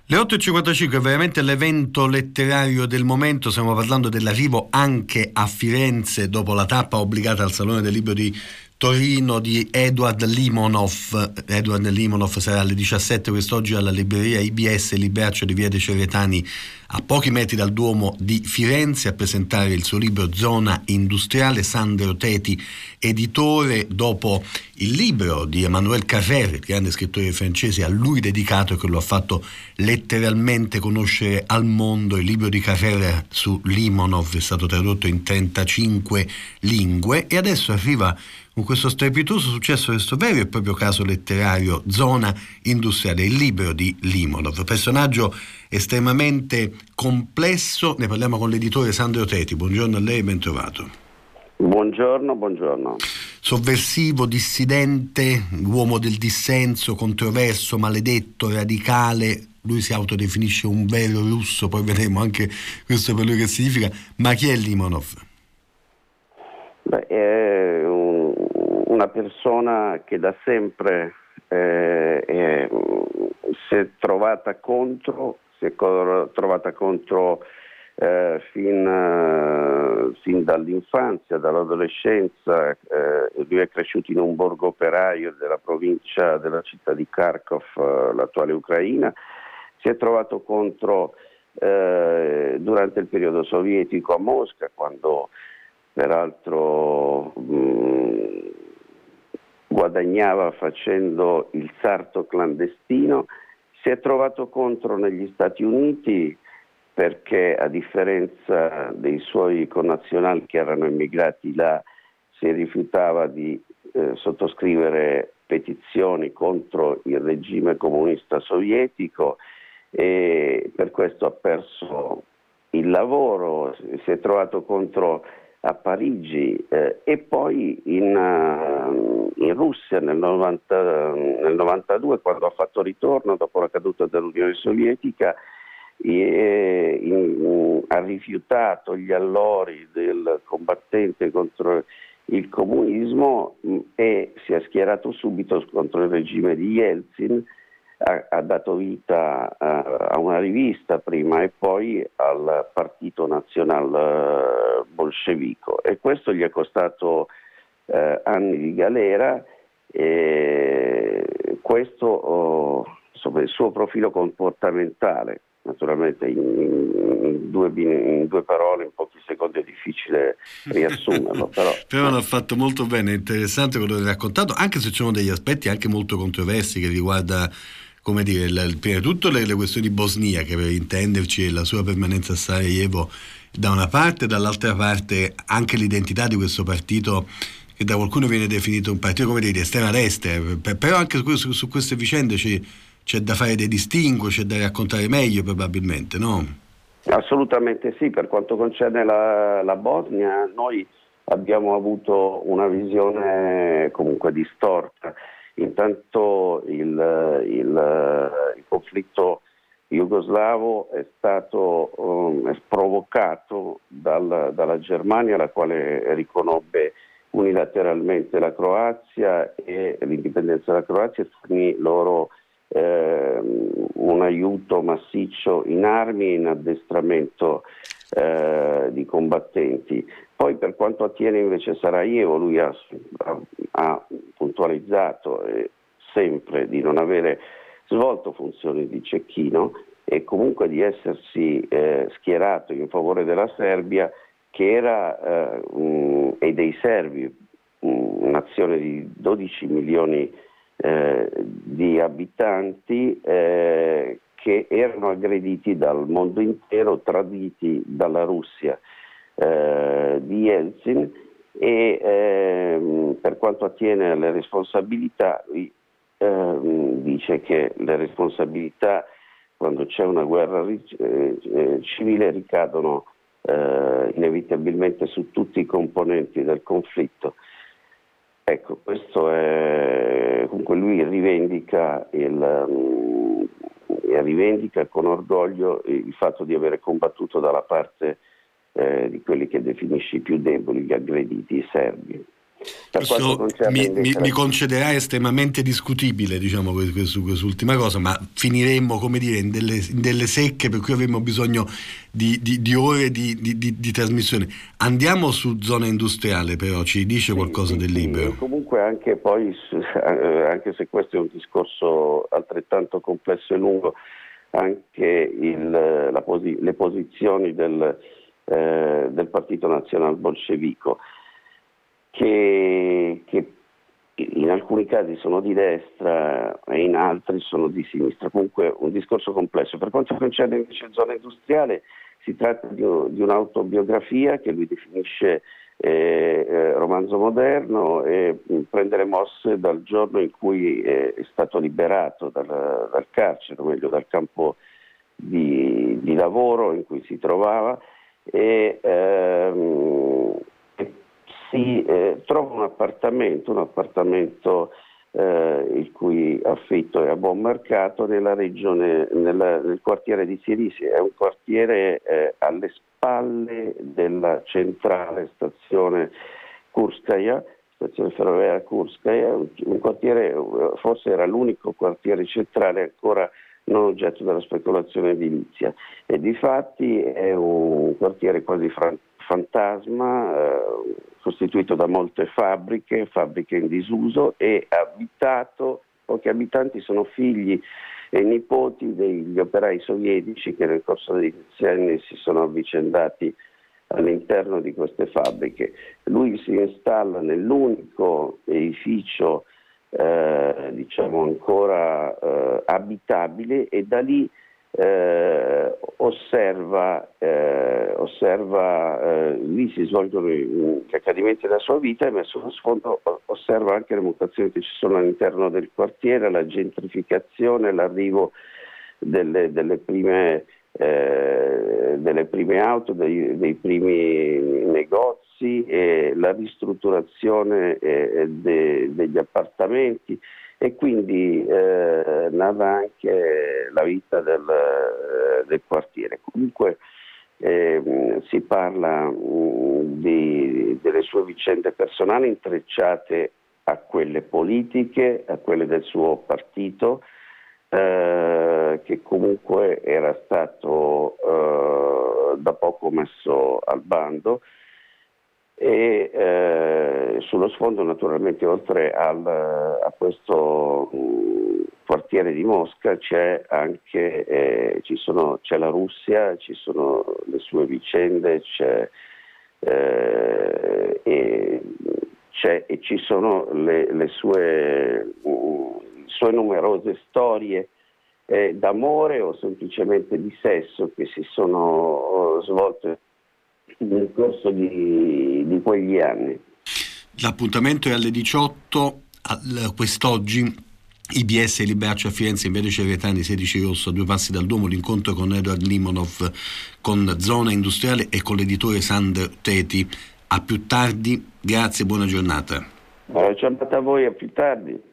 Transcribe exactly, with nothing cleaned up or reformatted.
Le otto e cinquantacinque è veramente l'evento letterario del momento. Stiamo parlando dell'arrivo anche a Firenze, dopo la tappa obbligata al Salone del Libro di Torino, di Edward Limonov. Edward Limonov sarà alle diciassette quest'oggi alla libreria I B S Libraccio di Via dei Cerretani, a pochi metri dal Duomo di Firenze, a presentare il suo libro Zona Industriale. Sandro Teti, editore, dopo il libro di Emmanuel Carrère, il grande scrittore francese, a lui dedicato e che lo ha fatto letteralmente conoscere al mondo. Il libro di Carrère su Limonov è stato tradotto in trentacinque lingue e adesso arriva con questo strepitoso successo, questo vero e proprio caso letterario, Zona Industriale, il libro di Limonov. Personaggio estremamente complesso, ne parliamo con l'editore Sandro Teti. Buongiorno a lei e ben trovato. Buongiorno, buongiorno. Sovversivo, dissidente, uomo del dissenso, controverso, maledetto, radicale. Lui si autodefinisce un vero russo, poi vedremo anche questo per lui che significa. Ma chi è Limonov? Beh, è un, una persona che da sempre eh, è, si è trovata contro, si è co- trovata contro eh, fin, uh, fin dall'infanzia, dall'adolescenza. Eh, lui è cresciuto in un borgo operaio della provincia, della città di Kharkov, uh, l'attuale Ucraina. Si è trovato contro eh, durante il periodo sovietico a Mosca, quando peraltro mh, guadagnava facendo il sarto clandestino. Si è trovato contro negli Stati Uniti perché, a differenza dei suoi connazionali che erano immigrati là, si rifiutava di eh, sottoscrivere petizioni contro il regime comunista sovietico e per questo ha perso il lavoro. Si è trovato contro a Parigi eh, e poi in, uh, in Russia nel, novanta, nel novantadue, quando ha fatto ritorno dopo la caduta dell'Unione Sovietica, e, in, ha rifiutato gli allori del combattente contro il comunismo mh, e si è schierato subito contro il regime di Yeltsin. Ha, ha dato vita a, a una rivista prima e poi al Partito Nazional Bolscevico, e questo gli è costato eh, anni di galera. E questo oh, insomma, il suo profilo comportamentale, naturalmente in, in, due, in due parole, in pochi secondi è difficile riassumerlo, però, però l'ha fatto molto bene, è interessante quello che hai raccontato, anche se ci sono degli aspetti anche molto controversi che riguarda, come dire, il, prima di tutto le, le questioni bosniache, per intenderci, e la sua permanenza a Sarajevo da una parte, dall'altra parte anche l'identità di questo partito che da qualcuno viene definito un partito, come dire, di estrema destra, però anche su, su queste vicende ci, c'è da fare dei distinguo, c'è da raccontare meglio probabilmente, no? Assolutamente sì. Per quanto concerne la, la Bosnia, noi abbiamo avuto una visione comunque distorta. Intanto il, il, il conflitto jugoslavo è stato um, è provocato dal, dalla Germania, la quale riconobbe unilateralmente la Croazia e l'indipendenza della Croazia, e fornì loro eh, un aiuto massiccio in armi e in addestramento eh, di combattenti. Poi, per quanto attiene invece Sarajevo, lui ha, ha, ha puntualizzato eh, sempre di non avere svolto funzioni di cecchino e comunque di essersi eh, schierato in favore della Serbia, che era eh, um, e dei serbi, um, nazione di dodici milioni eh, di abitanti, eh, che erano aggrediti dal mondo intero, traditi dalla Russia eh, di Yeltsin. E ehm, per quanto attiene alle responsabilità, lui ehm, dice che le responsabilità, quando c'è una guerra eh, eh, civile, ricadono eh, inevitabilmente su tutti i componenti del conflitto. Ecco, questo è, comunque lui rivendica il um, rivendica con orgoglio il fatto di avere combattuto dalla parte eh, di quelli che definisce i più deboli, gli aggrediti, i serbi. Per quanto mi, mi, la... mi concederà estremamente discutibile, diciamo, su quest'ultima cosa, ma finiremmo, come dire, in delle, in delle secche per cui avremmo bisogno di, di, di ore di, di, di, di trasmissione. Andiamo su zona industriale, però ci dice sì, qualcosa sì, del sì. libro. E comunque anche poi, anche se questo è un discorso altrettanto complesso e lungo, anche il, la posi- le posizioni del, eh, del Partito Nazional Bolscevico, che, che in alcuni casi sono di destra e in altri sono di sinistra. Comunque un discorso complesso. Per quanto concerne invece zona industriale, si tratta di, di un'autobiografia che lui definisce eh, eh, romanzo moderno e mh, prende le mosse dal giorno in cui eh, è stato liberato dal, dal carcere, o meglio dal campo di, di lavoro in cui si trovava, e ehm, si eh, trova un appartamento, un appartamento eh, il cui affitto è a buon mercato nella regione, nella, nel quartiere di Sirisi. È un quartiere eh, alle spalle della centrale stazione Kurskaya, stazione ferroviaria Kurskaya, un, un quartiere, forse era l'unico quartiere centrale ancora non oggetto della speculazione edilizia, e difatti è un quartiere quasi fran- fantasma, eh, costituito da molte fabbriche, fabbriche in disuso, e abitato, pochi abitanti sono figli e nipoti degli operai sovietici che nel corso degli anni si sono avvicendati all'interno di queste fabbriche. Lui si installa nell'unico edificio eh, diciamo ancora eh, abitabile, e da lì Eh, osserva, eh, osserva eh, lì si svolgono gli accadimenti della sua vita, e sullo sfondo osserva anche le mutazioni che ci sono all'interno del quartiere, la gentrificazione, l'arrivo delle, delle, prime, eh, delle prime auto, dei, dei primi negozi, e la ristrutturazione eh, de, degli appartamenti. E quindi eh, narra anche la vita del, eh, del quartiere. Comunque eh, si parla mh, di, delle sue vicende personali intrecciate a quelle politiche, a quelle del suo partito, eh, che comunque era stato eh, da poco messo al bando. E eh, sullo sfondo, naturalmente, oltre al, a questo mh, quartiere di Mosca c'è anche eh, ci sono, c'è la Russia, ci sono le sue vicende, c'è, eh, e, c'è, e ci sono le, le sue, mh, sue numerose storie eh, d'amore o semplicemente di sesso che si sono svolte nel corso di, di quegli anni. L'appuntamento è alle diciotto, al, quest'oggi I B S Liberaccio a Firenze, in via dei Cerretani sedici Rosso, a due passi dal Duomo, l'incontro con Edward Limonov, con Zona Industriale e con l'editore Sander Teti. A più tardi, grazie e buona giornata. Buona giornata a voi, a più tardi.